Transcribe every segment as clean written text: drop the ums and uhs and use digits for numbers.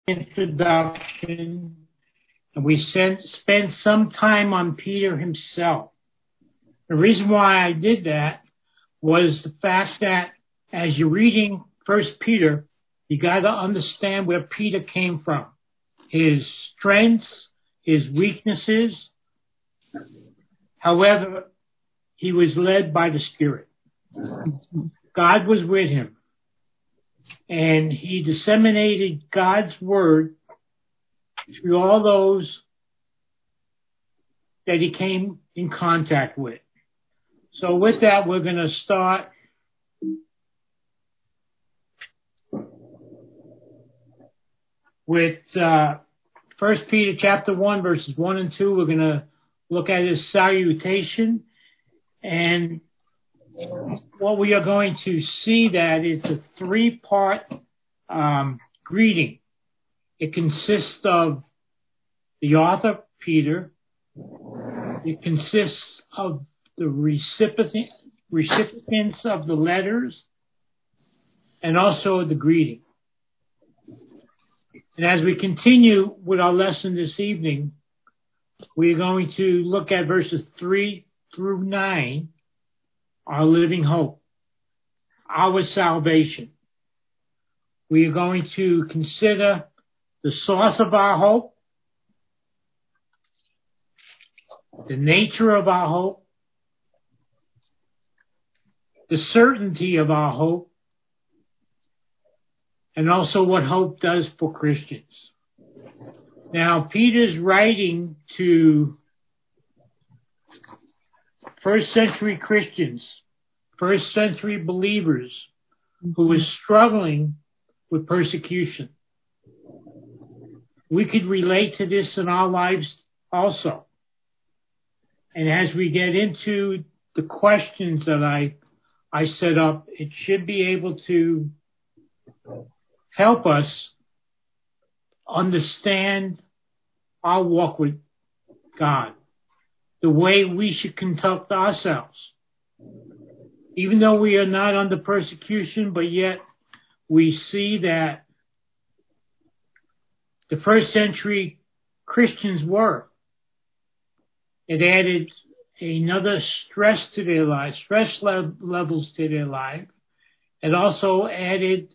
introduction, and we spent some time on Peter himself. The reason why I did that was the fact that as you're reading First Peter, you got to understand where Peter came from, his strengths, his weaknesses. However, he was led by the Spirit. God was with him, and he disseminated God's word to all those that he came in contact with. So with that, we're going to start with 1 Peter chapter 1, verses 1 and 2. We're going to look at his salutation, and what we are going to see that it's a three-part greeting. It consists of the author, Peter. It consists of the recipients of the letters, and also the greeting. And as we continue with our lesson this evening, we're going to look at verses 3 through 9, our living hope, our salvation. We are going to consider the source of our hope, the nature of our hope, the certainty of our hope, and also what hope does for Christians. Now, Peter's writing to first century Christians, first century believers who were struggling with persecution. We could relate to this in our lives also. And as we get into the questions that I set up, it should be able to help us understand our walk with God, the way we should conduct ourselves. Even though we are not under persecution, but yet we see that the first century Christians were. It added another stress to their lives, stress levels to their life. It also added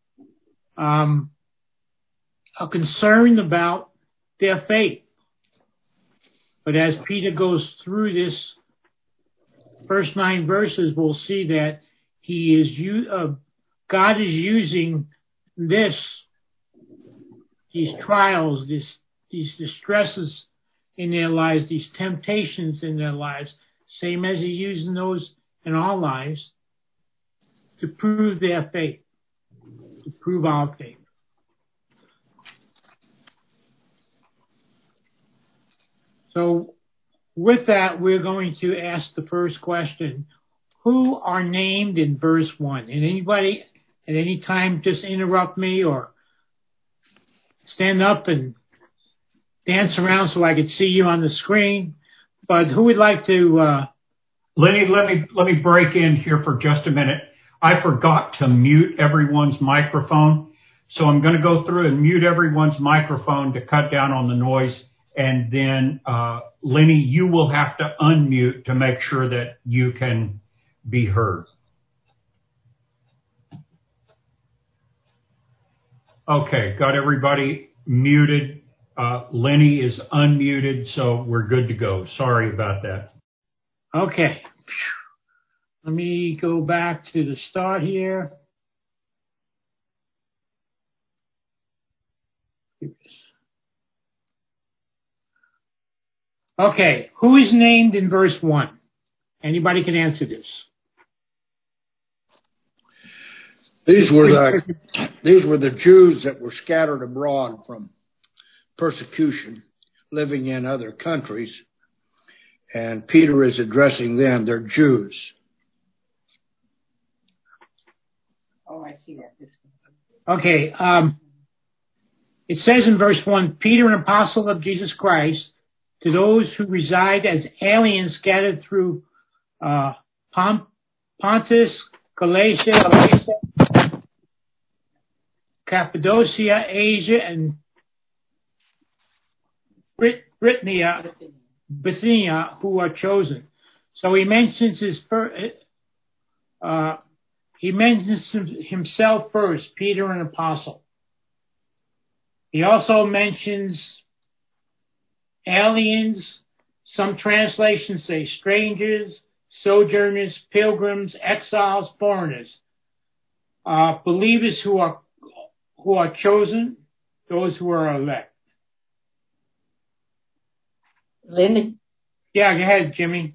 a concern about their faith. But as Peter goes through this first 9 verses, we'll see that God is using these trials, these distresses in their lives, these temptations in their lives, same as He's using those in our lives, to prove their faith, to prove our faith. So with that, we're going to ask the first question. Who are named in verse 1? And anybody at any time just interrupt me or stand up and dance around so I could see you on the screen. But who would like to... Lenny, let me break in here for just a minute. I forgot to mute everyone's microphone. So I'm going to go through and mute everyone's microphone to cut down on the noise. And then, Lenny, you will have to unmute to make sure that you can be heard. Okay, got everybody muted. Lenny is unmuted, so we're good to go. Sorry about that. Okay. Let me go back to the start here. Okay, who is named in verse 1? Anybody can answer this. These were the Jews that were scattered abroad from persecution, living in other countries, and Peter is addressing them. They're Jews. Oh, I see that. Okay, it says in verse 1, Peter, an apostle of Jesus Christ, to those who reside as aliens scattered through Pontus, Galatia, Cappadocia, Asia, and Bithynia, who are chosen. So he mentions himself first, Peter, an apostle. He also mentions aliens. Some translations say strangers, sojourners, pilgrims, exiles, foreigners, believers who are chosen, those who are elect. Lindy? Yeah, go ahead, Jimmy.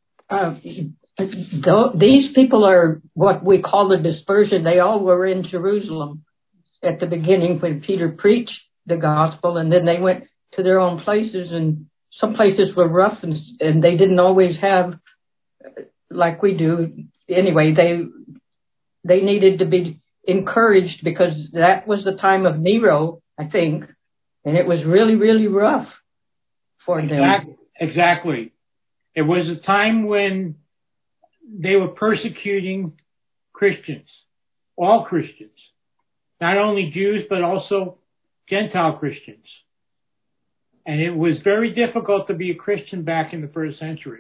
These people are what we call the dispersion. They all were in Jerusalem at the beginning when Peter preached the gospel, and then they went to their own places, and some places were rough, and they didn't always have, like we do. Anyway, they needed to be encouraged because that was the time of Nero, I think, and it was really, really rough for them. Exactly. It was a time when they were persecuting Christians, all Christians, not only Jews, but also Gentile Christians. And it was very difficult to be a Christian back in the first century.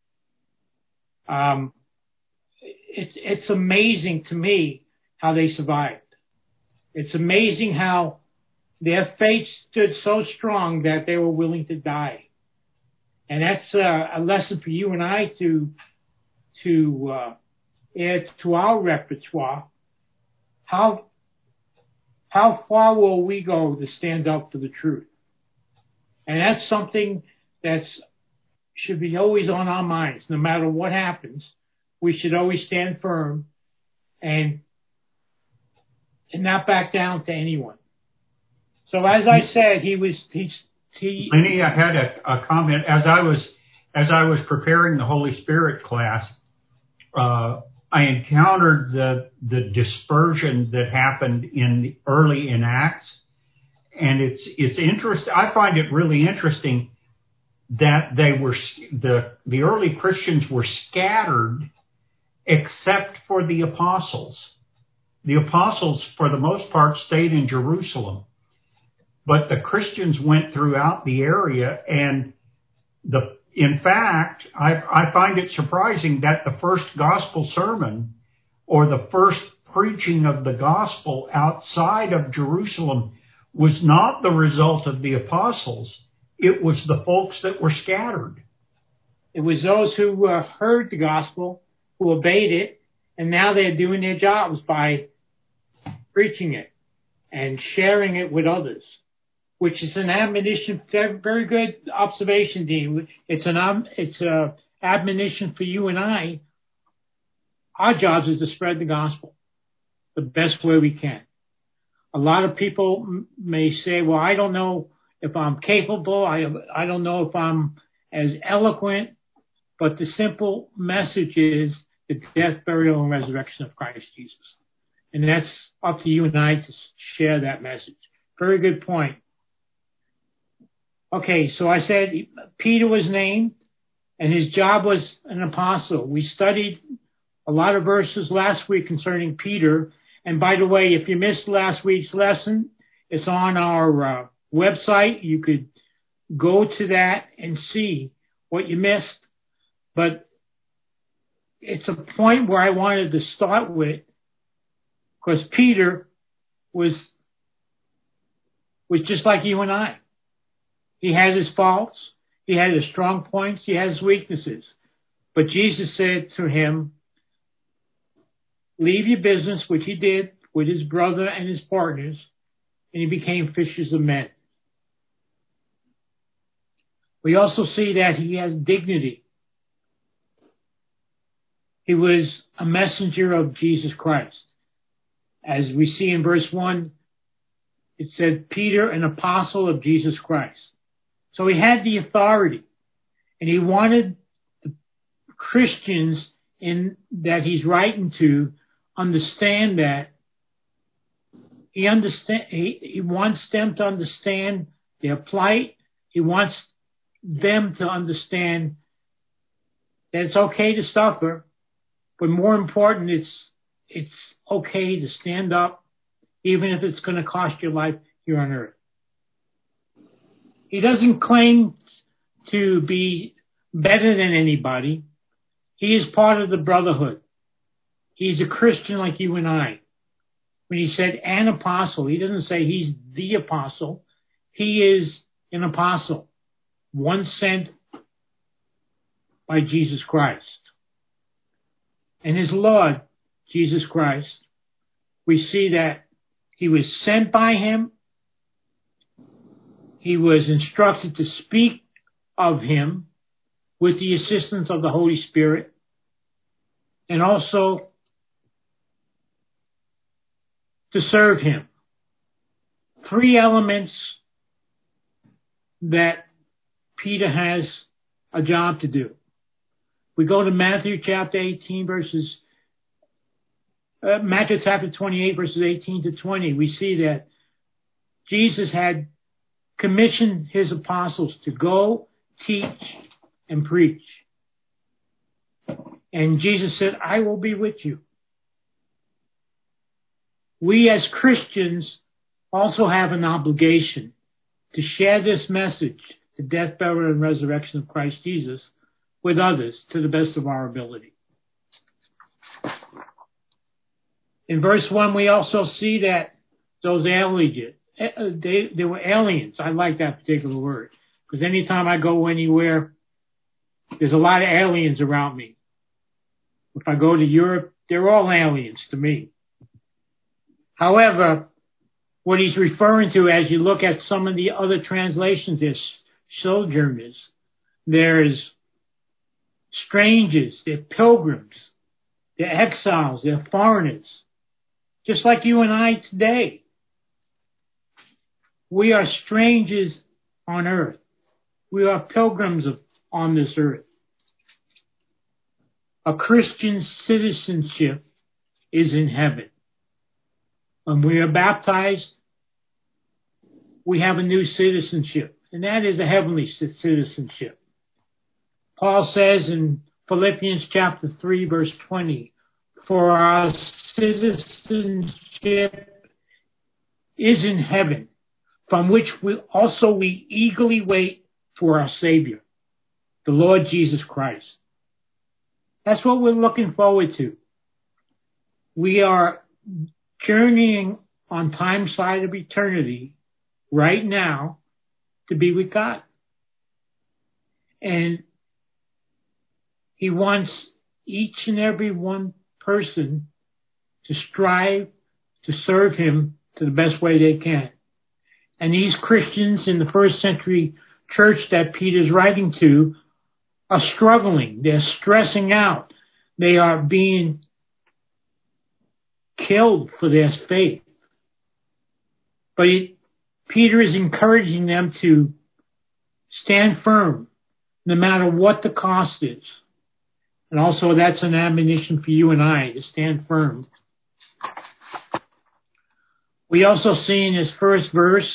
It's amazing to me how they survived. It's amazing how their faith stood so strong that they were willing to die. And that's a lesson for you and I to add to our repertoire. How far will we go to stand up for the truth? And that's something that should be always on our minds. No matter what happens, we should always stand firm and not back down to anyone. So as I said, Lenny, I had a comment as I was preparing the Holy Spirit class. I encountered the dispersion that happened early in Acts, and it's interesting. I find it really interesting that the early Christians were scattered, except for the apostles. The apostles, for the most part, stayed in Jerusalem. But the Christians went throughout the area, and in fact, I find it surprising that the first gospel sermon or the first preaching of the gospel outside of Jerusalem was not the result of the apostles. It was the folks that were scattered. It was those who heard the gospel, who obeyed it, and now they're doing their jobs by preaching it and sharing it with others. Which is an admonition. Very good observation, Dean. It's an admonition for you and I. Our jobs is to spread the gospel the best way we can. A lot of people may say, "Well, I don't know if I'm capable. I don't know if I'm as eloquent." But the simple message is the death, burial, and resurrection of Christ Jesus, and that's up to you and I to share that message. Very good point. Okay, so I said Peter was named, and his job was an apostle. We studied a lot of verses last week concerning Peter. And by the way, if you missed last week's lesson, it's on our website. You could go to that and see what you missed. But it's a point where I wanted to start with, because Peter was just like you and I. He had his faults. He had his strong points. He had his weaknesses. But Jesus said to him, leave your business, which he did with his brother and his partners, and he became fishers of men. We also see that he has dignity. He was a messenger of Jesus Christ. As we see in verse 1, it said, Peter, an apostle of Jesus Christ. So he had the authority, and he wanted the Christians that he's writing to understand that he wants them to understand their plight. He wants them to understand that it's okay to suffer, but more important, it's okay to stand up even if it's going to cost your life here on earth. He doesn't claim to be better than anybody. He is part of the brotherhood. He's a Christian like you and I. When he said an apostle, he doesn't say he's the apostle. He is an apostle, one sent by Jesus Christ. And his Lord, Jesus Christ, we see that he was sent by him. He was instructed to speak of him with the assistance of the Holy Spirit, and also to serve him. Three elements that Peter has a job to do. We go to Matthew chapter 28 verses 18 to 20. We see that Jesus had commissioned his apostles to go, teach, and preach. And Jesus said, I will be with you. We as Christians also have an obligation to share this message, the death, burial, and resurrection of Christ Jesus, with others to the best of our ability. In verse 1, we also see that those aliens, they were aliens. I like that particular word, because anytime I go anywhere, there's a lot of aliens around me. If I go to Europe, they're all aliens to me. However, what he's referring to, as you look at some of the other translations, there's sojourners, there's strangers, they're pilgrims, they're exiles, they're foreigners, just like you and I today. We are strangers on earth. We are pilgrims on this earth. A Christian citizenship is in heaven. When we are baptized, we have a new citizenship, and that is a heavenly citizenship. Paul says in Philippians chapter 3, verse 20, for our citizenship is in heaven, from which we eagerly wait for our Savior, the Lord Jesus Christ. That's what we're looking forward to. We are journeying on time side of eternity right now to be with God. And he wants each and every one person to strive to serve him to the best way they can. And these Christians in the first century church that Peter's writing to are struggling. They're stressing out. They are being killed for their faith. But Peter is encouraging them to stand firm no matter what the cost is. And also that's an admonition for you and I to stand firm. We also see in his first verse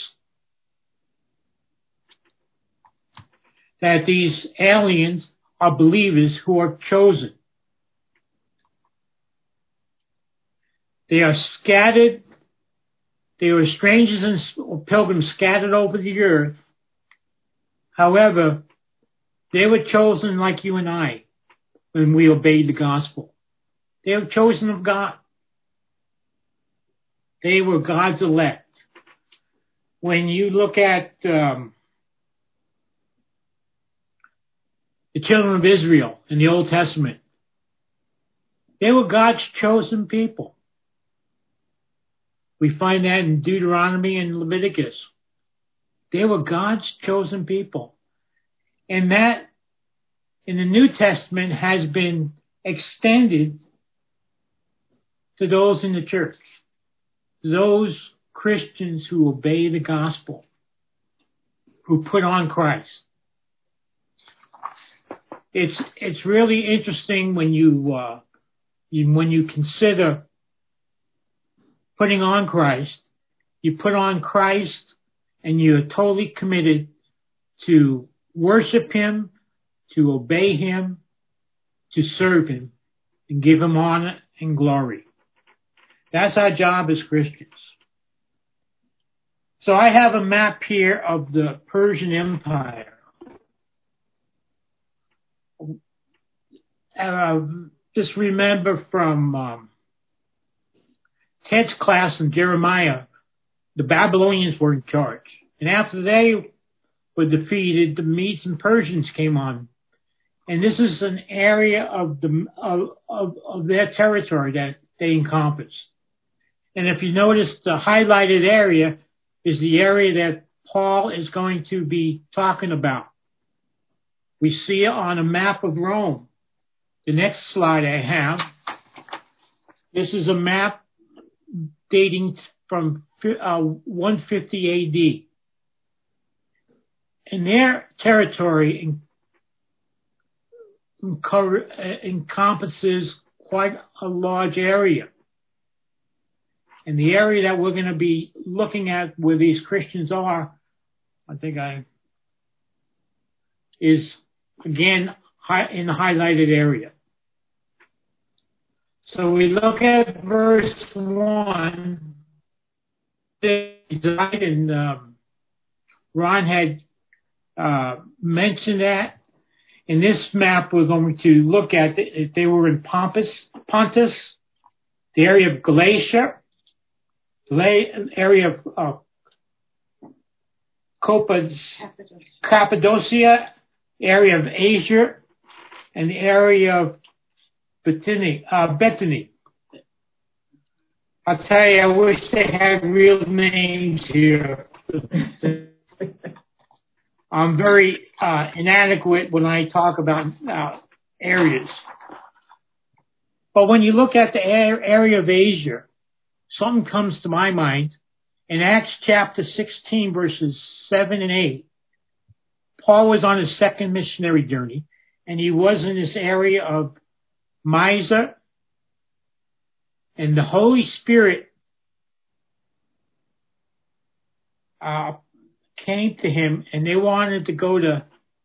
that these aliens are believers who are chosen. They are scattered. They were strangers and pilgrims scattered over the earth. However, they were chosen like you and I when we obeyed the gospel. They were chosen of God. They were God's elect. When you look at the children of Israel in the Old Testament, they were God's chosen people. We find that in Deuteronomy and Leviticus. They were God's chosen people. And that in the New Testament has been extended to those in the church, those Christians who obey the gospel, who put on Christ. It's really interesting when you consider putting on Christ. You put on Christ and you're totally committed to worship him, to obey him, to serve him, and give him honor and glory. That's our job as Christians. So I have a map here of the Persian Empire. Just remember from Ted's class in Jeremiah, the Babylonians were in charge. And after they were defeated, the Medes and Persians came on. And this is an area of their territory that they encompassed. And if you notice, the highlighted area is the area that Paul is going to be talking about. We see it on a map of Rome. The next slide I have, this is a map dating from 150 AD. And their territory encompasses quite a large area. And the area that we're going to be looking at where these Christians are, is again in the highlighted area. So we look at verse 1, and Ron had mentioned that. In this map, we're going to look at if they were in Pontus, the area of Galatia, the area of Cappadocia, area of Asia, and the area of Bethany. I'll tell you, I wish they had real names here. I'm very inadequate when I talk about areas. But when you look at the area of Asia, something comes to my mind. In Acts chapter 16, verses 7 and 8, Paul was on his second missionary journey, and he was in this area of Mysia, and the Holy Spirit came to him, and they wanted to go to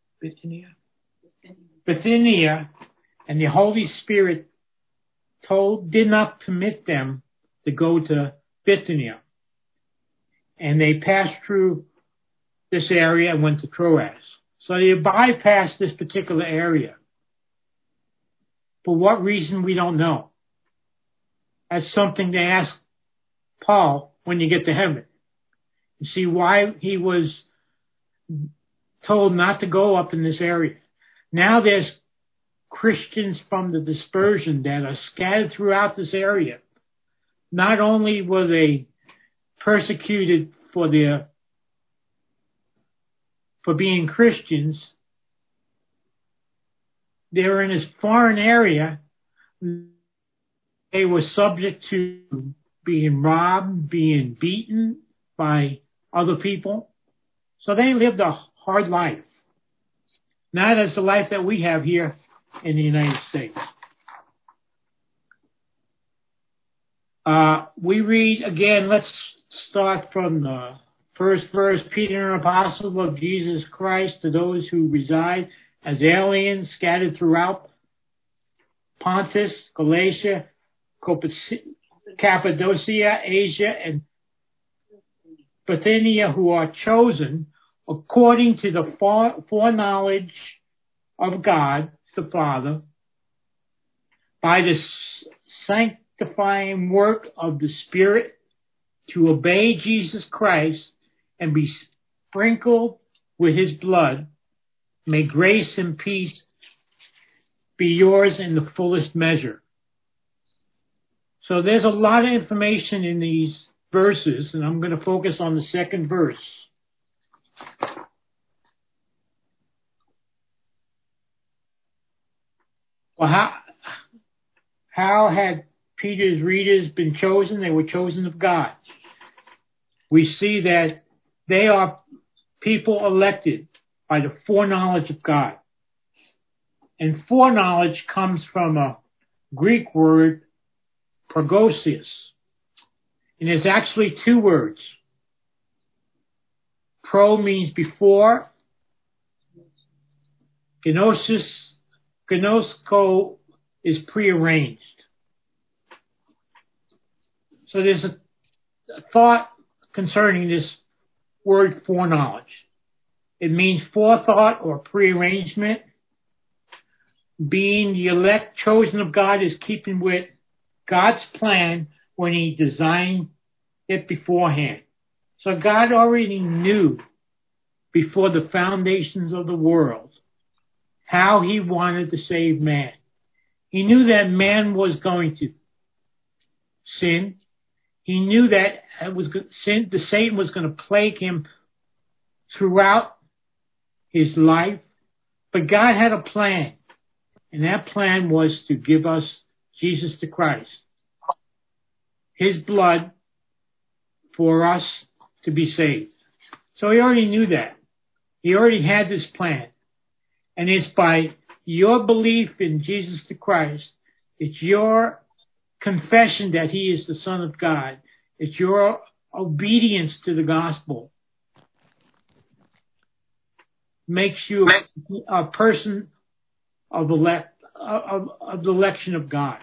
Bithynia, and the Holy Spirit did not permit them to go to Bithynia. And they passed through this area and went to Troas. So they bypassed this particular area. For what reason, we don't know. That's something to ask Paul when you get to heaven. You see why he was told not to go up in this area. Now there's Christians from the dispersion that are scattered throughout this area. Not only were they persecuted for being Christians, they were in this foreign area. They were subject to being robbed, being beaten by other people. So they lived a hard life. Not as the life that we have here in the United States. We read again, let's start from the first verse. Peter, an apostle of Jesus Christ, to those who reside as aliens scattered throughout Pontus, Galatia, Cappadocia, Asia, and Bithynia, who are chosen according to the foreknowledge of God the Father, by the sanctifying work of the Spirit, to obey Jesus Christ and be sprinkled with his blood. May grace and peace be yours in the fullest measure. So there's a lot of information in these verses, and I'm going to focus on the second verse. Well, how had Peter's readers been chosen? They were chosen of God. We see that they are people elected by the foreknowledge of God. And foreknowledge comes from a Greek word, prognosis. And there's actually two words. Pro means before. Gnosko is prearranged. So there's a thought concerning this word foreknowledge. It means forethought or prearrangement. Being the elect chosen of God is keeping with God's plan when he designed it beforehand. So God already knew before the foundations of the world how he wanted to save man. He knew that man was going to sin. He knew that Satan was going to plague him throughout his life. But God had a plan. And that plan was to give us Jesus the Christ, his blood for us to be saved. So he already knew that. He already had this plan. And it's by your belief in Jesus the Christ, it's your confession that he is the Son of God, it's your obedience to the gospel, makes you a person of the election of God.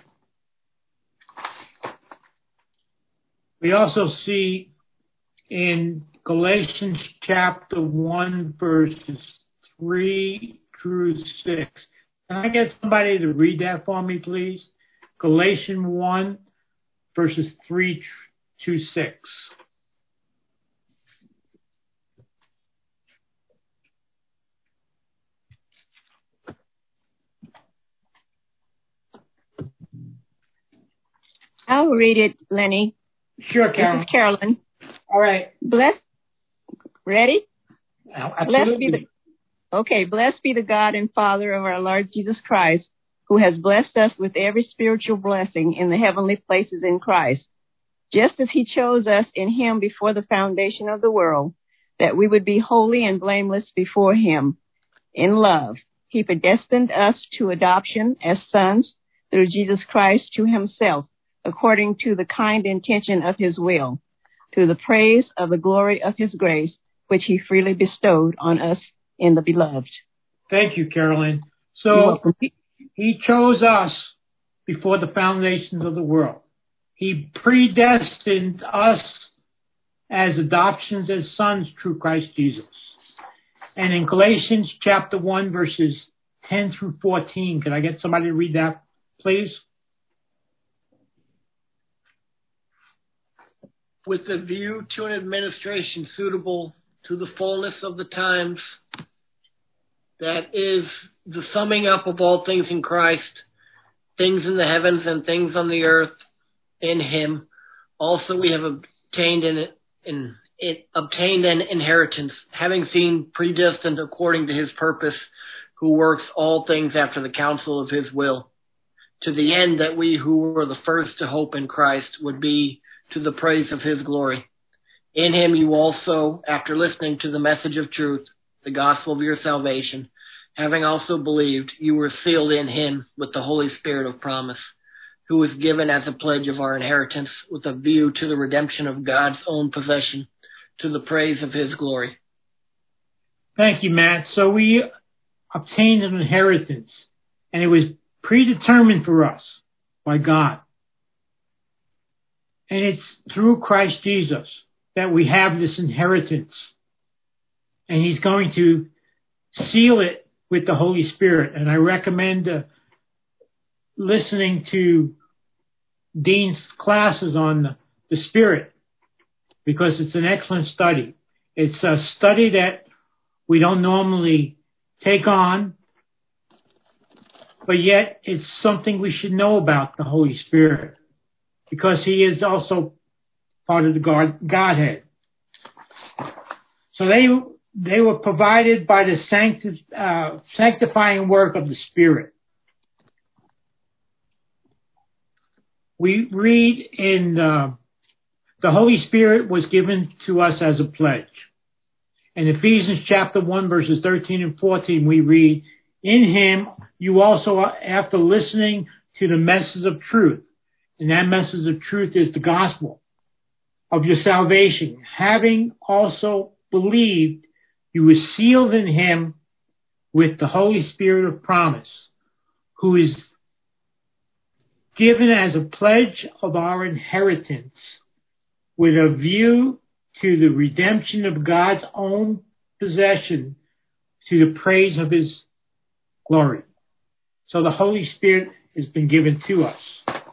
We also see in Galatians chapter 1 verses 3 through 6. Can I get somebody to read that for me, please? Galatians 1 verses 3 to 6. I'll read it, Lenny. Sure, Carolyn. This is Carolyn. All right. Ready? Absolutely. Blessed be the God and Father of our Lord Jesus Christ, who has blessed us with every spiritual blessing in the heavenly places in Christ, just as he chose us in him before the foundation of the world, that we would be holy and blameless before him. In love, he predestined us to adoption as sons through Jesus Christ to himself, according to the kind intention of his will, to the praise of the glory of his grace, which he freely bestowed on us in the beloved. Thank you, Carolyn. So he chose us before the foundations of the world. He predestined us as adoptions as sons through Christ Jesus. And in Galatians chapter 1, verses 10 through 14, can I get somebody to read that, please? With a view to an administration suitable to the fullness of the times, that is the summing up of all things in Christ, things in the heavens and things on the earth in him. Also we have obtained an inheritance, having been predestined according to his purpose, who works all things after the counsel of his will, to the end that we who were the first to hope in Christ would be to the praise of his glory. In him you also, after listening to the message of truth, the gospel of your salvation, having also believed, you were sealed in him with the Holy Spirit of promise, who was given as a pledge of our inheritance with a view to the redemption of God's own possession, to the praise of his glory. Thank you, Matt. So we obtained an inheritance, and it was predetermined for us by God. And it's through Christ Jesus that we have this inheritance. And he's going to seal it with the Holy Spirit. And I recommend listening to Dean's classes on the Spirit, because it's an excellent study. It's a study that we don't normally take on, but yet it's something we should know about the Holy Spirit, because he is also part of the Godhead. So they were provided by the sanctifying work of the Spirit. We read in the Holy Spirit was given to us as a pledge. In Ephesians chapter 1, verses 13 and 14, we read, in him you also, after listening to the message of truth, and that message of truth is the gospel of your salvation, having also believed, you were sealed in him with the Holy Spirit of promise, who is given as a pledge of our inheritance, with a view to the redemption of God's own possession, to the praise of his glory. So the Holy Spirit has been given to us.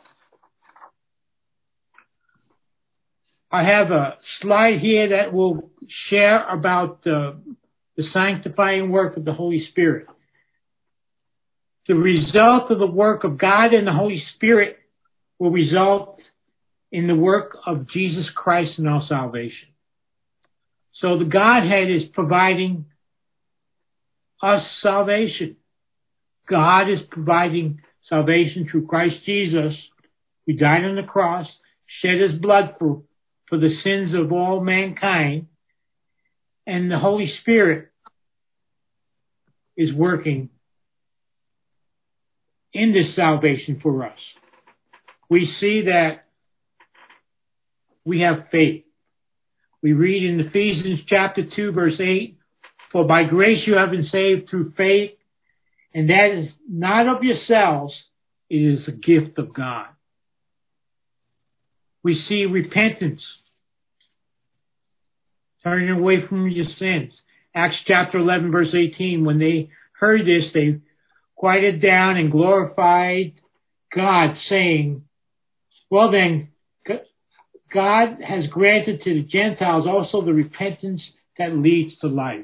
I have a slide here that will share about the sanctifying work of the Holy Spirit. The result of the work of God and the Holy Spirit will result in the work of Jesus Christ in our salvation. So the Godhead is providing us salvation. God is providing salvation through Christ Jesus, who died on the cross, shed his blood for the sins of all mankind, and the Holy Spirit is working in this salvation for us. We see that we have faith. We read in Ephesians chapter 2, verse 8, "For by grace you have been saved through faith, and that is not of yourselves, it is a gift of God." We see repentance, turning away from your sins. Acts chapter 11, verse 18, when they heard this, they quieted down and glorified God, saying, "Well then, God has granted to the Gentiles also the repentance that leads to life."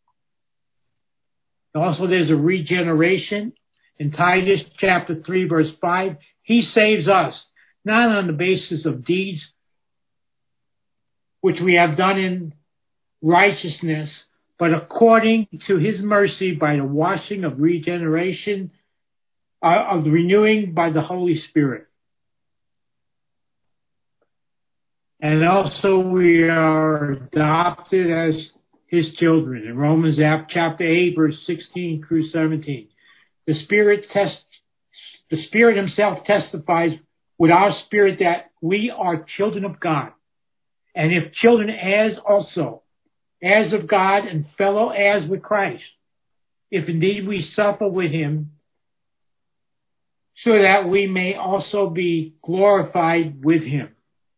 Also, there's a regeneration. In Titus chapter 3, verse 5, he saves us, not on the basis of deeds which we have done in righteousness, but according to his mercy by the washing of regeneration, of the renewing by the Holy Spirit. And also we are adopted as his children. In Romans chapter 8, verse 16 through 17. The Spirit himself testifies with our spirit that we are children of God. And if children, heirs also, heirs of God and fellow heirs with Christ, if indeed we suffer with him, so that we may also be glorified with him.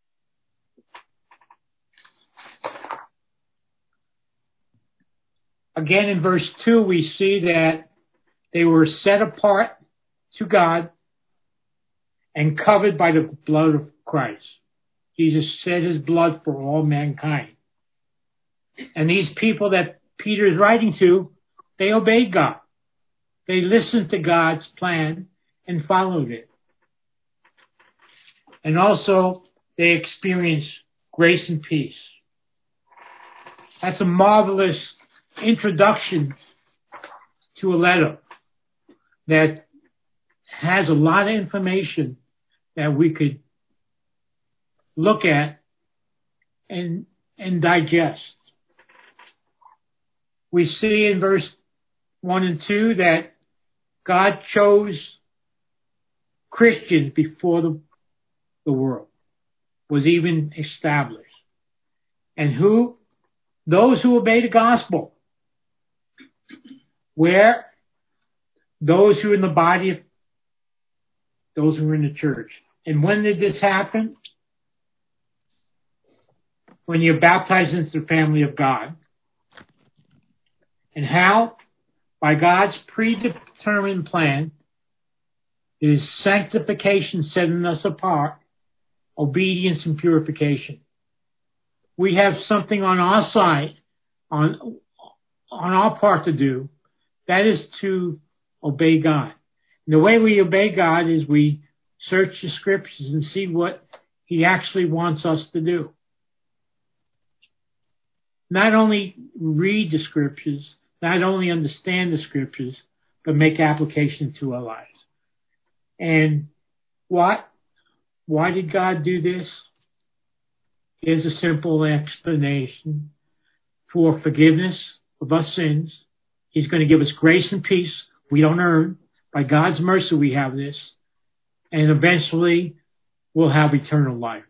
Again, in verse 2, we see that they were set apart to God and covered by the blood of Christ. Jesus shed his blood for all mankind. And these people that Peter is writing to, they obeyed God. They listened to God's plan and followed it. And also, they experienced grace and peace. That's a marvelous introduction to a letter that has a lot of information that we could look at and digest. We see in verse 1 and 2 that God chose Christians before the world was even established. And those who obey the gospel, where those who are in the body, those who are in the church. And when did this happen? When you're baptized into the family of God. And how? By God's predetermined plan, it is sanctification setting us apart, obedience and purification. We have something on our side, on our part to do, that is to obey God. And the way we obey God is we search the scriptures and see what he actually wants us to do. Not only read the scriptures, not only understand the scriptures, but make application to our lives. And why did God do this? Here's a simple explanation. For forgiveness of our sins. He's going to give us grace and peace we don't earn. By God's mercy we have this. And eventually we'll have eternal life.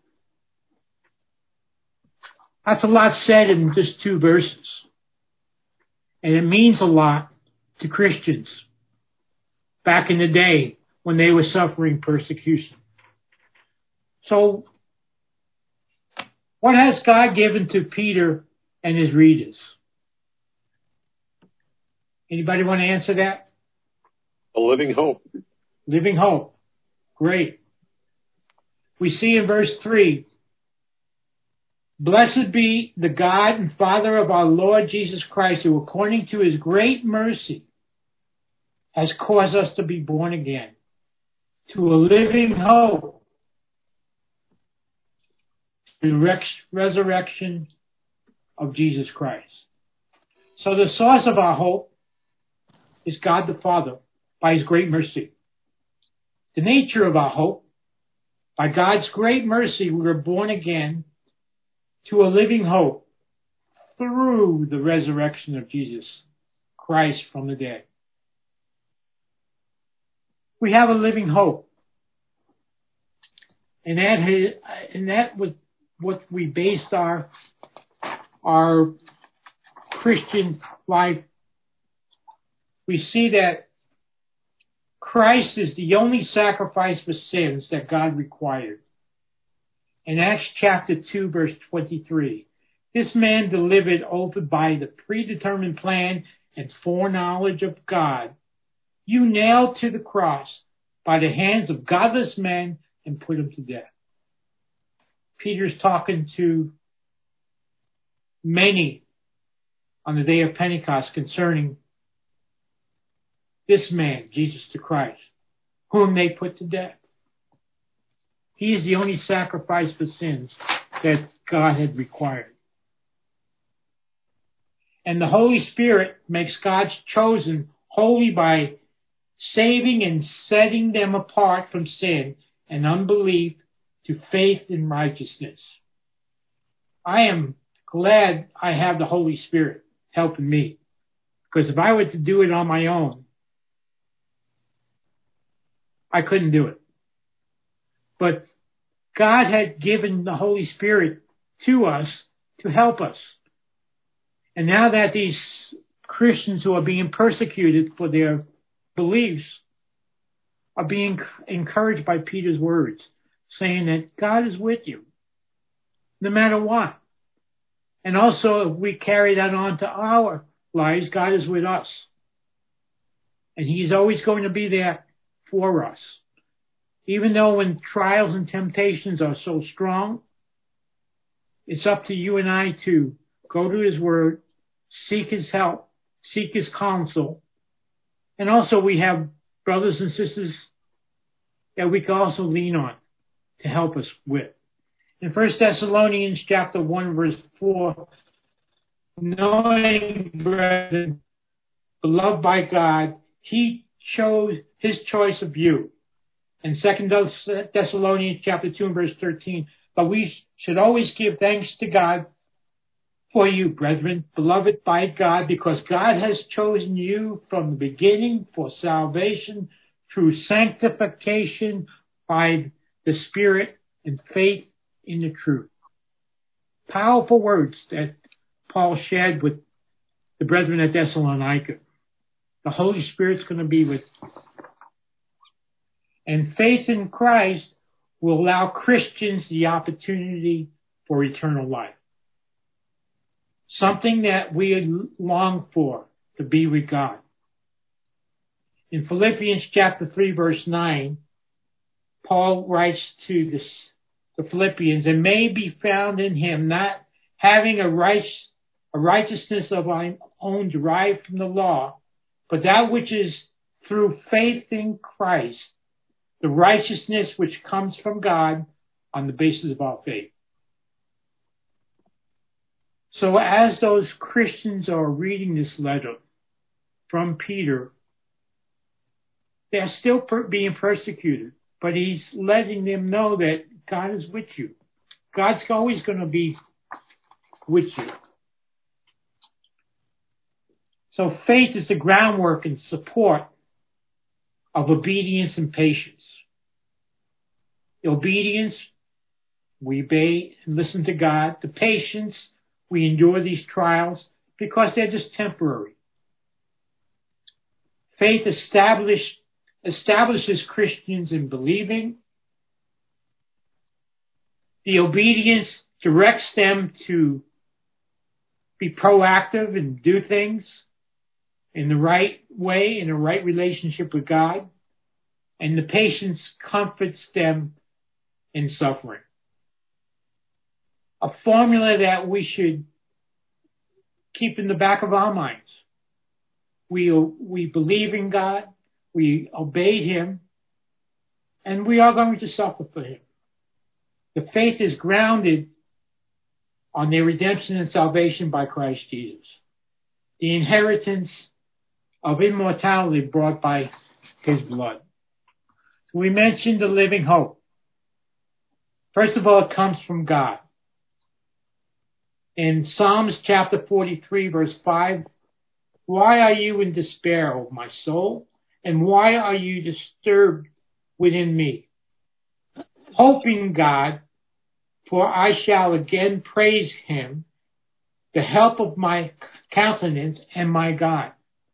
That's a lot said in just 2 verses. And it means a lot to Christians back in the day when they were suffering persecution. So What has God given to Peter and his readers? Anybody want to answer that? A living hope. Living hope. Great. We see in verse 3, blessed be the God and Father of our Lord Jesus Christ, who according to his great mercy has caused us to be born again to a living hope, the resurrection of Jesus Christ. So the source of our hope is God the Father by his great mercy. The nature of our hope, by God's great mercy, we were born again to a living hope through the resurrection of Jesus Christ from the dead. We have a living hope. And that was what we based our Christian life. We see that Christ is the only sacrifice for sins that God required. In Acts chapter 2, verse 23, this man delivered over by the predetermined plan and foreknowledge of God, you nailed to the cross by the hands of godless men and put him to death. Peter's talking to many on the day of Pentecost concerning this man, Jesus the Christ, whom they put to death. He is the only sacrifice for sins that God had required. And the Holy Spirit makes God's chosen holy by saving and setting them apart from sin and unbelief to faith and righteousness. I am glad I have the Holy Spirit helping me, because if I were to do it on my own, I couldn't do it. But God had given the Holy Spirit to us to help us. And now that these Christians who are being persecuted for their beliefs are being encouraged by Peter's words, saying that God is with you, no matter what. And also, if we carry that on to our lives, God is with us. And he's always going to be there for us. Even though when trials and temptations are so strong, it's up to you and I to go to his word, seek his help, seek his counsel. And also we have brothers and sisters that we can also lean on to help us with. In 1 Thessalonians chapter 1, verse 4, knowing, brethren, beloved by God, he chose his choice of you. In 2 Thessalonians chapter 2 and verse 13, but we should always give thanks to God for you, brethren, beloved by God, because God has chosen you from the beginning for salvation through sanctification by the Spirit and faith in the truth. Powerful words that Paul shared with the brethren at Thessalonica. The Holy Spirit's going to be with you. And faith in Christ will allow Christians the opportunity for eternal life. Something that we long for, to be with God. In Philippians chapter 3, verse 9, Paul writes to the Philippians, and may be found in him, not having a righteousness of our own derived from the law, but that which is through faith in Christ, the righteousness which comes from God on the basis of our faith. So as those Christians are reading this letter from Peter, they're still being persecuted, but he's letting them know that God is with you. God's always going to be with you. So faith is the groundwork and support of obedience and patience. The obedience, we obey and listen to God. The patience, we endure these trials because they're just temporary. Faith establishes Christians in believing. The obedience directs them to be proactive and do things in the right way, in the right relationship with God. And the patience comforts them in suffering. A formula that we should keep in the back of our minds. We believe in God, we obey Him, and we are going to suffer for Him. The faith is grounded on their redemption and salvation by Christ Jesus. The inheritance of immortality brought by His blood. So we mentioned the living hope. First of all, it comes from God. In Psalms chapter 43, verse 5, why are you in despair, O my soul? And why are you disturbed within me? Hope in God, for I shall again praise Him, the help of my countenance and my God.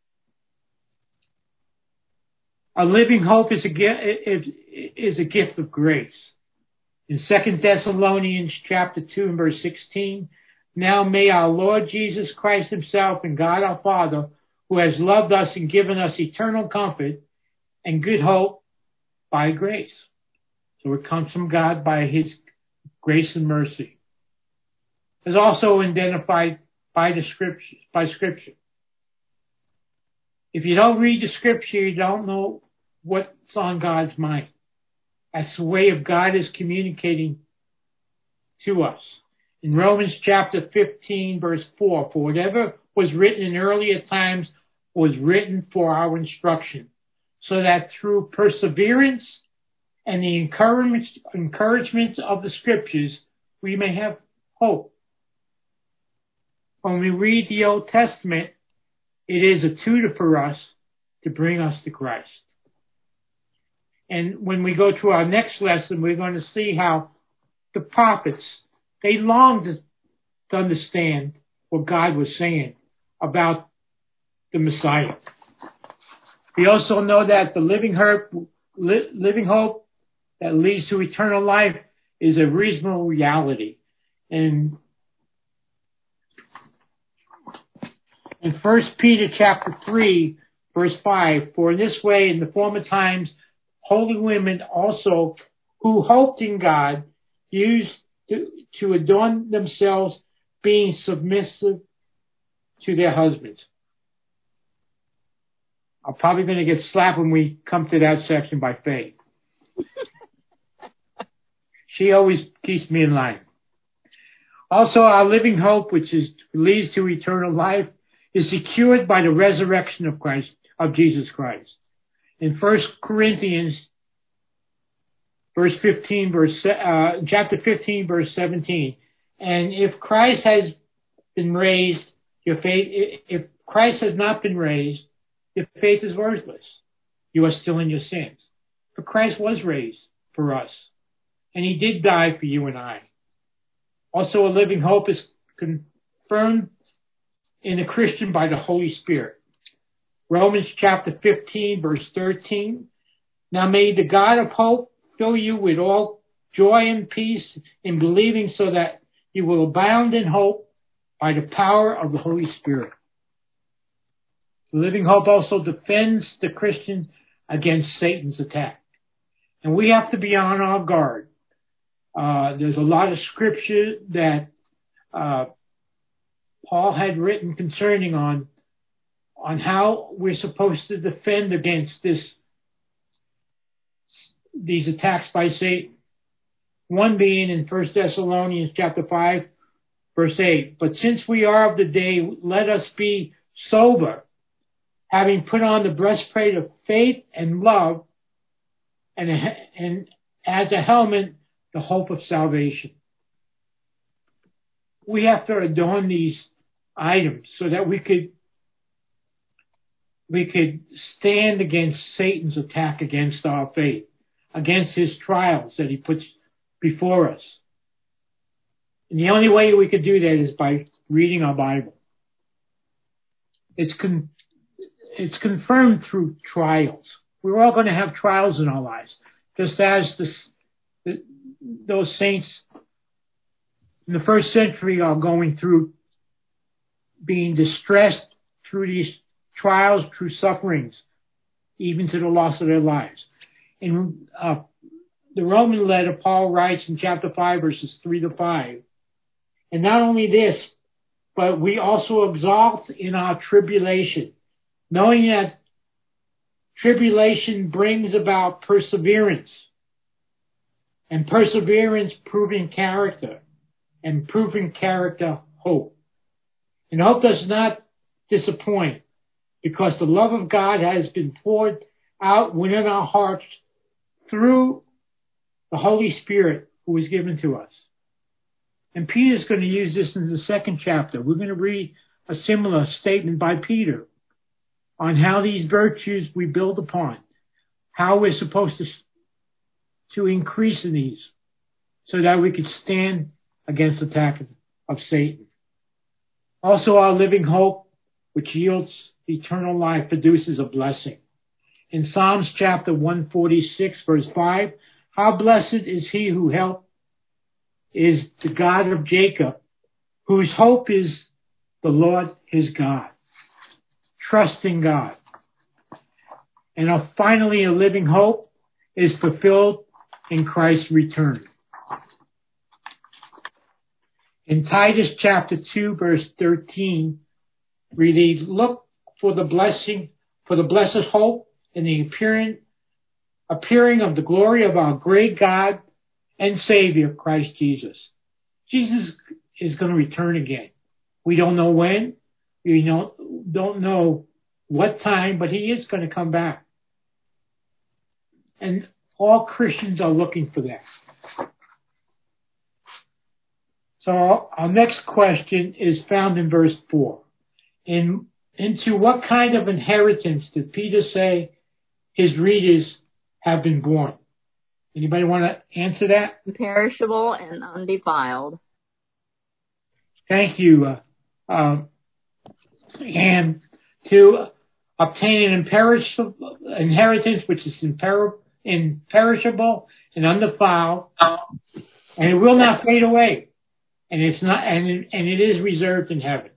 A living hope is a gift of grace. In 2 Thessalonians chapter 2 and verse 16, now may our Lord Jesus Christ Himself and God our Father, who has loved us and given us eternal comfort and good hope by grace. So it comes from God by His grace and mercy. It's also identified by Scripture. If you don't read the Scripture, you don't know what's on God's mind. That's the way of God is communicating to us. In Romans chapter 15, verse 4, for whatever was written in earlier times was written for our instruction, so that through perseverance and the encouragement of the Scriptures, we may have hope. When we read the Old Testament, it is a tutor for us to bring us to Christ. And when we go to our next lesson, we're going to see how the prophets, they longed to understand what God was saying about the Messiah. We also know that the living hope that leads to eternal life is a reasonable reality. And in 1 Peter chapter 3, verse 5, for in this way, in the former times, holy women also who hoped in God used to adorn themselves, being submissive to their husbands. I'm probably going to get slapped when we come to that section by Faye. She always keeps me in line. Also, our living hope, which leads to eternal life, is secured by the resurrection of Jesus Christ. In 1 Corinthians chapter 15, verse 17, and if Christ has been raised, if Christ has not been raised, your faith is worthless. You are still in your sins. But Christ was raised for us, and He did die for you and I. Also, a living hope is confirmed in a Christian by the Holy Spirit. Romans chapter 15, verse 13. Now may the God of hope fill you with all joy and peace in believing, so that you will abound in hope by the power of the Holy Spirit. The living hope also defends the Christian against Satan's attack. And we have to be on our guard. There's a lot of scripture that Paul had written concerning on how we're supposed to defend against these attacks by Satan. One being in 1 Thessalonians chapter 5, verse 8. But since we are of the day, let us be sober, having put on the breastplate of faith and love, and as a helmet, the hope of salvation. We have to adorn these items so that we could stand against Satan's attack against our faith, against his trials that he puts before us. And the only way we could do that is by reading our Bible. It's confirmed through trials. We're all going to have trials in our lives, just as those saints in the first century are going through being distressed through these trials, through sufferings, even to the loss of their lives. In the Roman letter, Paul writes in chapter 5, verses 3 to 5, and not only this, but we also exalt in our tribulation, knowing that tribulation brings about perseverance, and perseverance proving character, and proving character hope. And hope does not disappoint, because the love of God has been poured out within our hearts through the Holy Spirit who is given to us. And Peter's going to use this in the second chapter. We're going to read a similar statement by Peter on how these virtues we build upon, how we're supposed to increase in these so that we could stand against the attack of Satan. Also, our living hope, which yields eternal life, produces a blessing. In Psalms chapter 146, verse 5, how blessed is he who is the God of Jacob, whose hope is the Lord his God. Trust in God. And finally, a living hope is fulfilled in Christ's return. In Titus chapter 2, verse 13, we read, look for the blessed hope and the appearing of the glory of our great God and Savior, Christ Jesus. Jesus is going to return again. We don't know when. We don't know what time, but he is going to come back. And all Christians are looking for that. So our next question is found in verse 4. Into what kind of inheritance did Peter say his readers have been born? Anybody want to answer that? Imperishable and undefiled. Thank you. And to obtain an imperishable inheritance, which is imperishable and undefiled, and it will not fade away, and it's not, and it is reserved in heaven.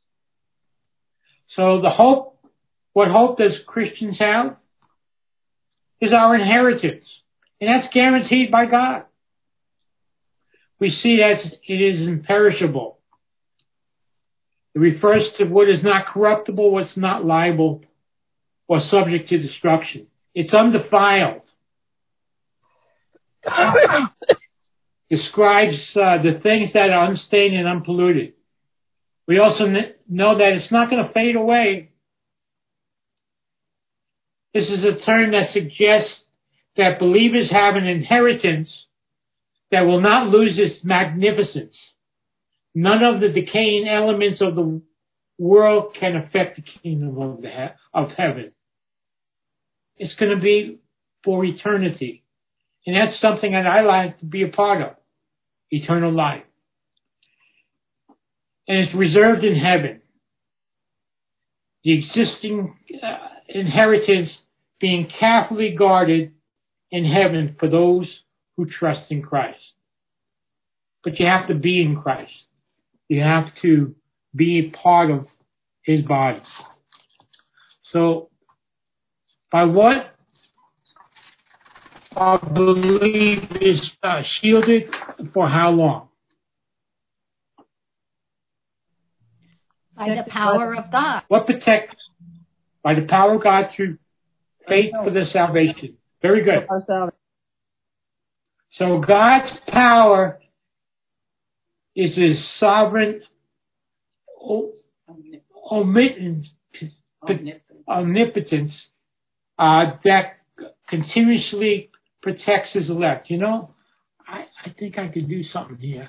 So the hope, what hope does Christians have? Is our inheritance. And that's guaranteed by God. We see that it is imperishable. It refers to what is not corruptible, what's not liable, or subject to destruction. It's undefiled. Describes the things that are unstained and unpolluted. We also know that it's not going to fade away. This is a term that suggests that believers have an inheritance that will not lose its magnificence. None of the decaying elements of the world can affect the kingdom of heaven. It's going to be for eternity. And that's something that I like to be a part of, eternal life. And it's reserved in heaven. The existing inheritance being carefully guarded in heaven for those who trust in Christ. But you have to be in Christ. You have to be a part of his body. So, by what our belief is shielded for how long? By the power of God. What protects? By the power of God through faith for the salvation. Very good. So God's power is his sovereign omnipotence that continuously protects his elect. You know, I think I could do something here.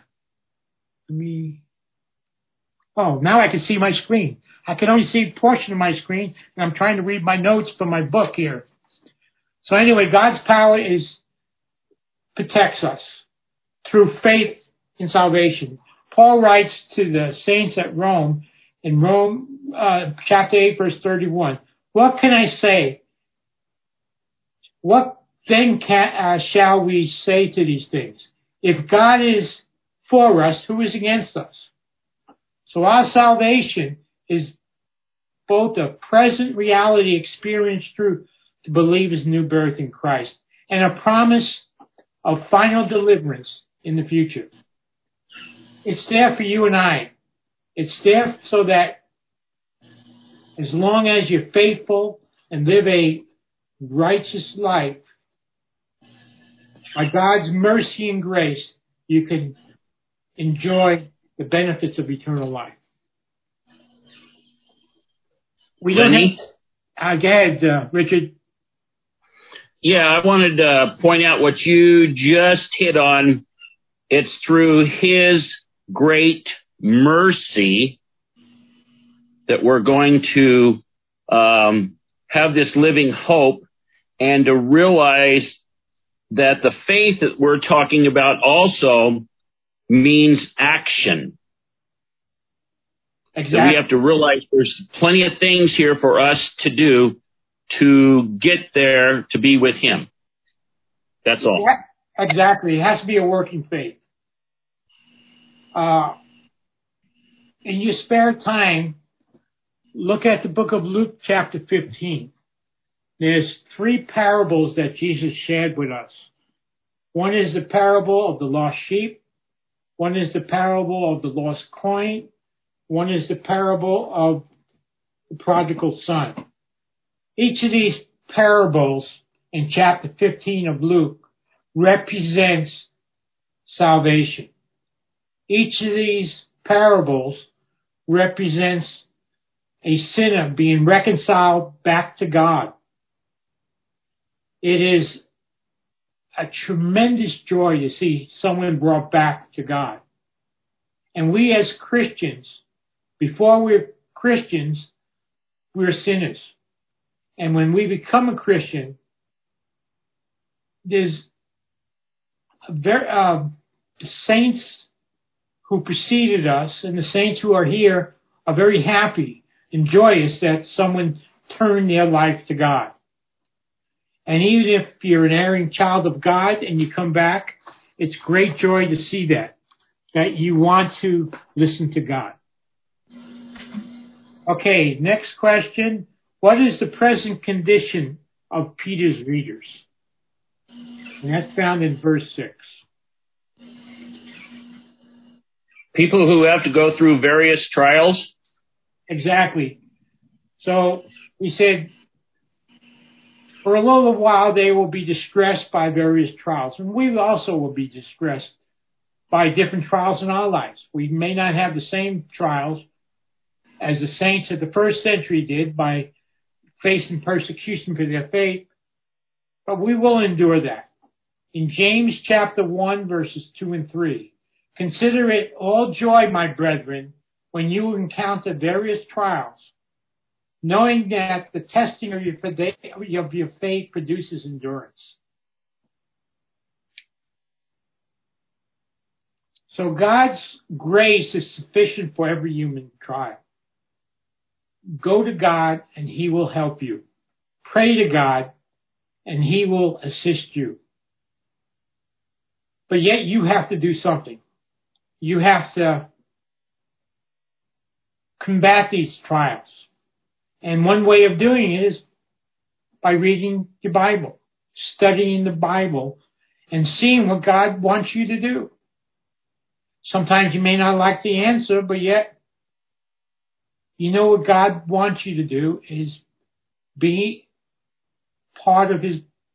Now I can see my screen. I can only see a portion of my screen, and I'm trying to read my notes from my book here. So anyway, God's power protects us through faith in salvation. Paul writes to the saints at Rome, in Rome chapter 8, verse 31, what can I say? What then shall we say to these things? If God is for us, who is against us? So our salvation is both a present reality experienced through the believer's new birth in Christ and a promise of final deliverance in the future. It's there for you and I. It's there so that as long as you're faithful and live a righteous life, by God's mercy and grace, you can enjoy the benefits of eternal life. We don't have, go ahead, Richard. Yeah, I wanted to point out what you just hit on. It's through His great mercy that we're going to have this living hope, and to realize that the faith that we're talking about also means action. Exactly. So we have to realize there's plenty of things here for us to do to get there to be with Him. That's all. Yeah, exactly. It has to be a working faith. In your spare time, look at the book of Luke chapter 15. There's 3 parables that Jesus shared with us. One is the parable of the lost sheep. One is the parable of the lost coin. One is the parable of the prodigal son. Each of these parables in chapter 15 of Luke represents salvation. Each of these parables represents a sinner being reconciled back to God. It is a tremendous joy to see someone brought back to God. And we as Christians, before we're Christians, we're sinners. And when we become a Christian, there's the saints who preceded us and the saints who are here are very happy and joyous that someone turned their life to God. And even if you're an erring child of God and you come back, it's great joy to see that you want to listen to God. Okay, next question. What is the present condition of Peter's readers? And that's found in verse 6. People who have to go through various trials? Exactly. So we said, for a little while they will be distressed by various trials. And we also will be distressed by different trials in our lives. We may not have the same trials as the saints of the first century did by facing persecution for their faith, but we will endure that. In James chapter 1, verses 2 and 3, consider it all joy, my brethren, when you encounter various trials, knowing that the testing of your faith produces endurance. So God's grace is sufficient for every human trial. Go to God and He will help you. Pray to God and He will assist you. But yet you have to do something. You have to combat these trials. And one way of doing it is by reading the Bible, studying the Bible, and seeing what God wants you to do. Sometimes you may not like the answer, but yet you know what God wants you to do is be part of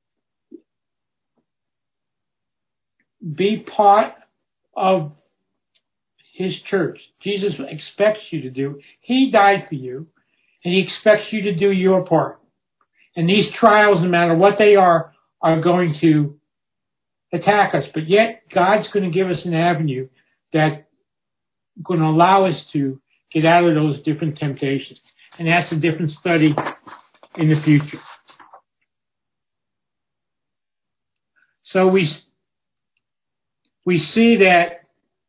His church. Jesus expects you to do. He died for you, and He expects you to do your part. And these trials, no matter what they are going to attack us. But yet, God's going to give us an avenue that's going to allow us to get out of those different temptations. And that's a different study in the future. So we see that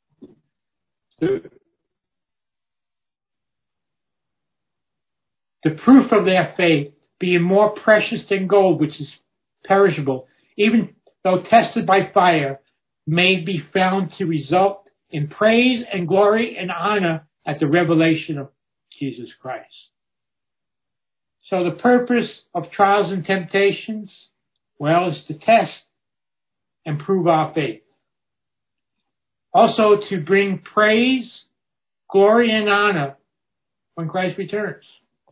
the proof of their faith, being more precious than gold, which is perishable, even though tested by fire, may be found to result in praise and glory and honor at the revelation of Jesus Christ. So the purpose of trials and temptations, well, is to test and prove our faith. Also to bring praise, glory, and honor when Christ returns.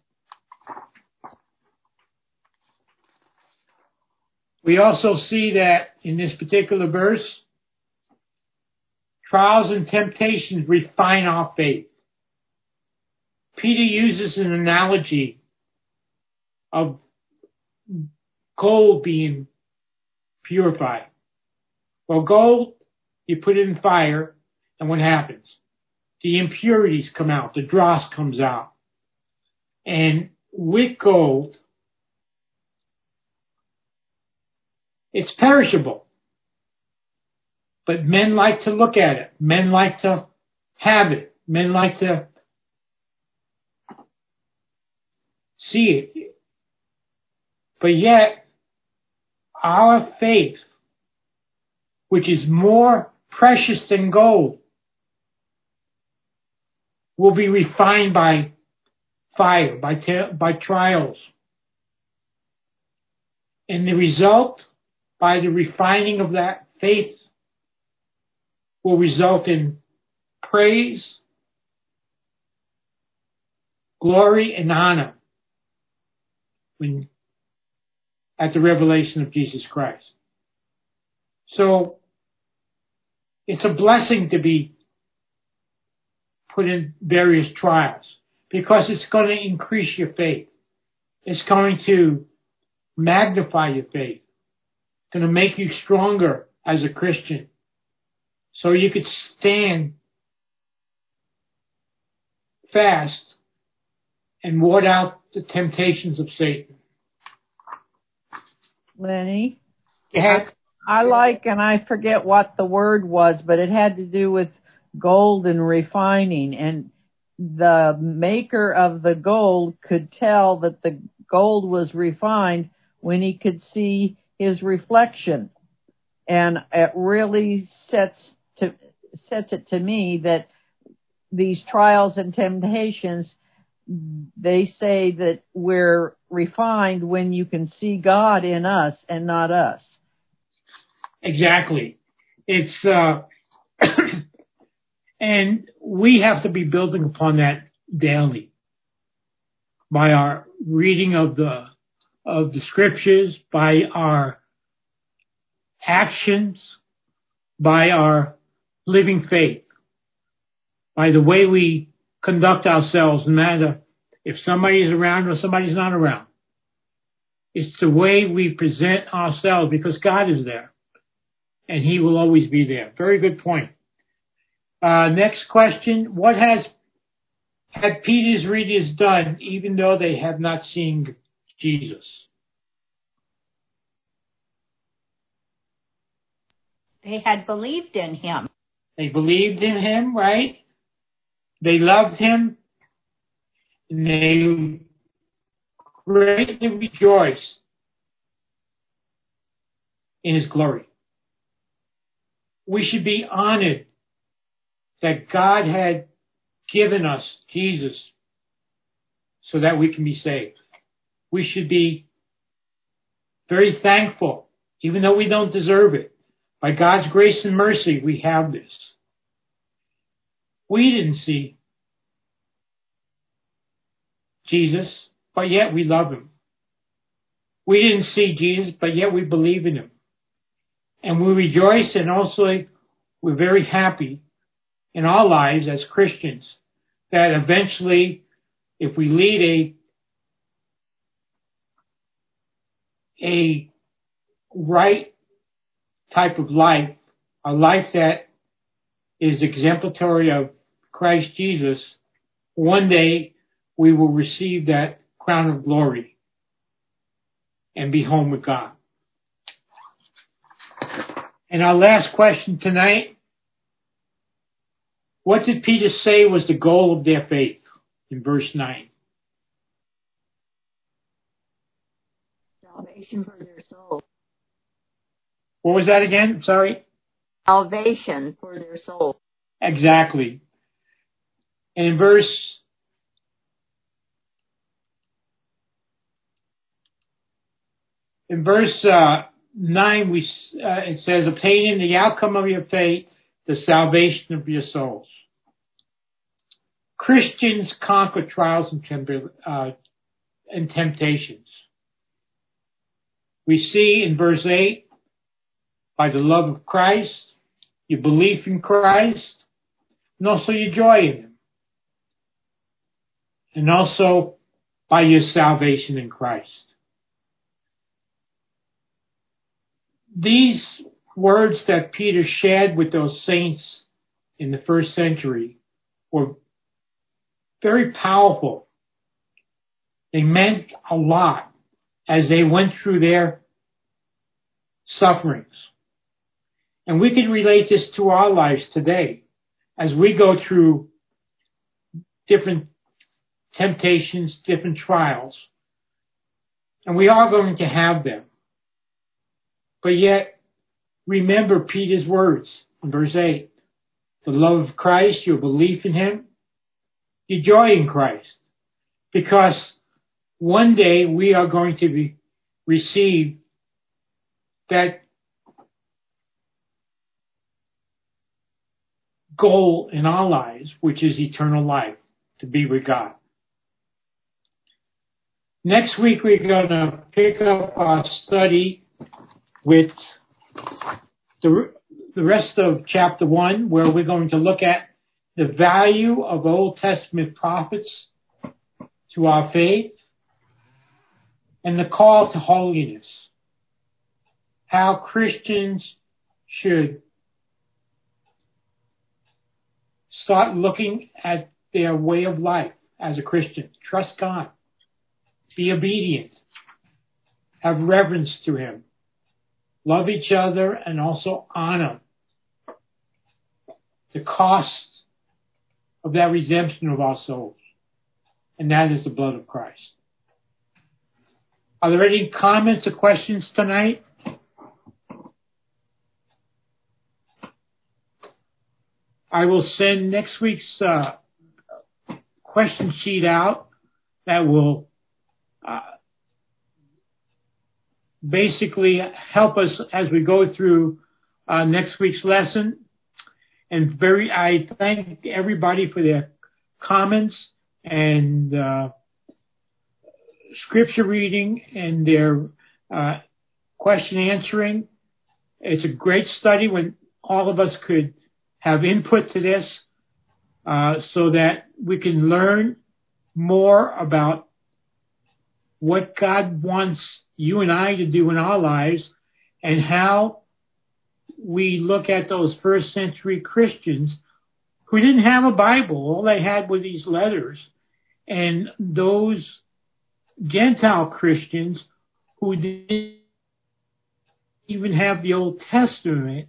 We also see that in this particular verse, trials and temptations refine our faith. Peter uses an analogy of gold being purified. Well, gold, you put it in fire, and what happens? The impurities come out, the dross comes out. And with gold, it's perishable. But men like to look at it. Men like to have it. Men like to see it. But yet, our faith, which is more precious than gold, will be refined by fire, by trials. And the result, by the refining of that faith, will result in praise, glory, and honor at the revelation of Jesus Christ. So it's a blessing to be put in various trials because it's going to increase your faith. It's going to magnify your faith. It's going to make you stronger as a Christian so you could stand fast and ward out the temptations of Satan. Lenny? Yeah. I like, and I forget what the word was, but it had to do with gold and refining. And the maker of the gold could tell that the gold was refined when he could see his reflection. And it really sets it to me that these trials and temptations, they say that we're refined when you can see God in us and not us. Exactly. It's and we have to be building upon that daily by our reading of the scriptures, by our actions, by our living faith, by the way we conduct ourselves, no matter if somebody is around or somebody's not around. It's the way we present ourselves because God is there. And he will always be there. Very good point. Next question. What had Peter's readers done even though they have not seen Jesus? They had believed in him. They believed in him, right? They loved him. And they greatly rejoiced in his glory. We should be honored that God had given us Jesus so that we can be saved. We should be very thankful, even though we don't deserve it. By God's grace and mercy, we have this. We didn't see Jesus, but yet we love him. We didn't see Jesus, but yet we believe in him. And we rejoice, and also we're very happy in our lives as Christians that eventually, if we lead a right type of life, a life that is exemplary of Christ Jesus, one day we will receive that crown of glory and be home with God. And our last question tonight, what did Peter say was the goal of their faith in verse 9? Salvation for their soul. What was that again? Sorry? Salvation for their soul. Exactly. And in verse 9, it says, obtaining the outcome of your faith, the salvation of your souls. Christians conquer trials and temptations. We see in verse 8, by the love of Christ, your belief in Christ, and also your joy in Him. And also by your salvation in Christ. These words that Peter shared with those saints in the first century were very powerful. They meant a lot as they went through their sufferings. And we can relate this to our lives today as we go through different temptations, different trials. And we are going to have them. But yet, remember Peter's words in verse 8. The love of Christ, your belief in Him, your joy in Christ. Because one day we are going to receive that goal in our lives, which is eternal life, to be with God. Next week we're going to pick up our study with the rest of chapter 1, where we're going to look at the value of Old Testament prophets to our faith and the call to holiness. How Christians should start looking at their way of life as a Christian. Trust God. Be obedient. Have reverence to Him. Love each other and also honor the cost of that redemption of our souls. And that is the blood of Christ. Are there any comments or questions tonight? I will send next week's question sheet out that will basically help us as we go through next week's lesson. And I thank everybody for their comments and scripture reading and their question answering. It's a great study when all of us could have input to this so that we can learn more about what God wants you and I to do in our lives and how we look at those first century Christians who didn't have a Bible. All they had were these letters. And those Gentile Christians who didn't even have the Old Testament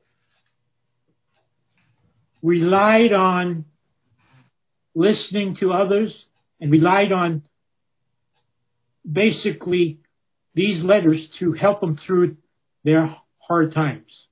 relied on listening to others and relied on basically these letters to help them through their hard times.